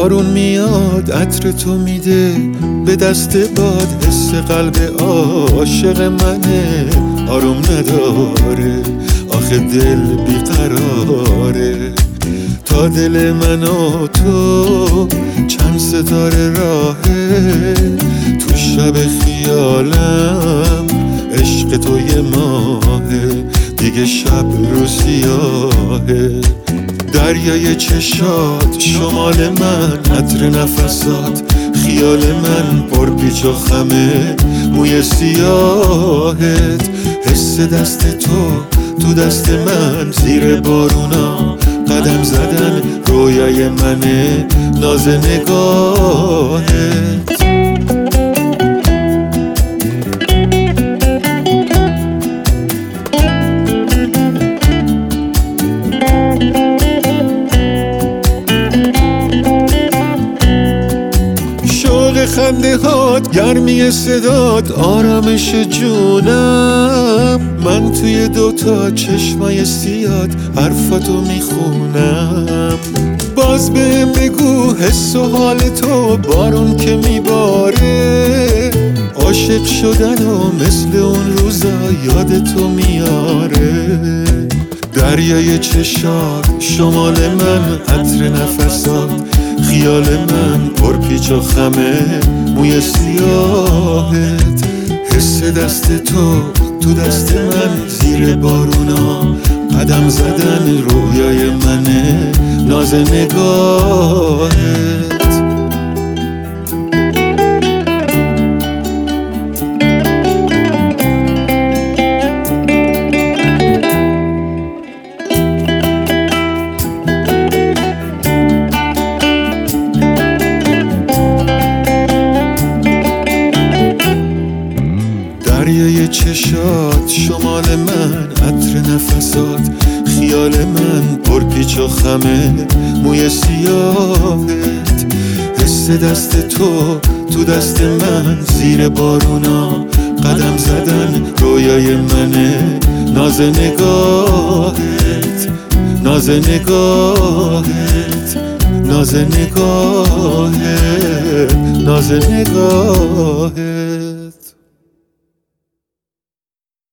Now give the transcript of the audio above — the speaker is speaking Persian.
بارون میاد عطر تو میده به دست باد، حس قلب عاشق منه آروم نداره، آخه دل بیقراره. تا دل من و تو چند ستاره راهه، تو شب خیالم عشق تو یه ماهه، دیگه شب رو سیاهه. دریای چشات شمال من، عطر نفسات خیال من، پر پیچ و خمه موی سیاهت. حس دست تو دست من، زیر بارونا قدم زدن رویای منه، ناز نگاهت. خنده هات، گرمی صدات، آرامش جونم. من توی دوتا چشمای سیاد حرفاتو میخونم. باز بهم بگو حس و حال تو، بارون که میباره عاشق شدن و مثل اون روزا یاد تو میاره. دریای چشات شمال من، عطر نفسات خیال من، پر پیچ و خمه موی سیاهت. حس دست تو دست من، زیر بارونا قدم زدن رویای منه، ناز نگاهت. دریای چشات شمال من، عطر نفسات خیال من، پر پیچ و خمه موی سیاهت. حس دست تو دست من، زیر بارونا قدم زدن رویای منه، ناز نگاهت، ناز نگاهت، ناز نگاهت، ناز نگاهت.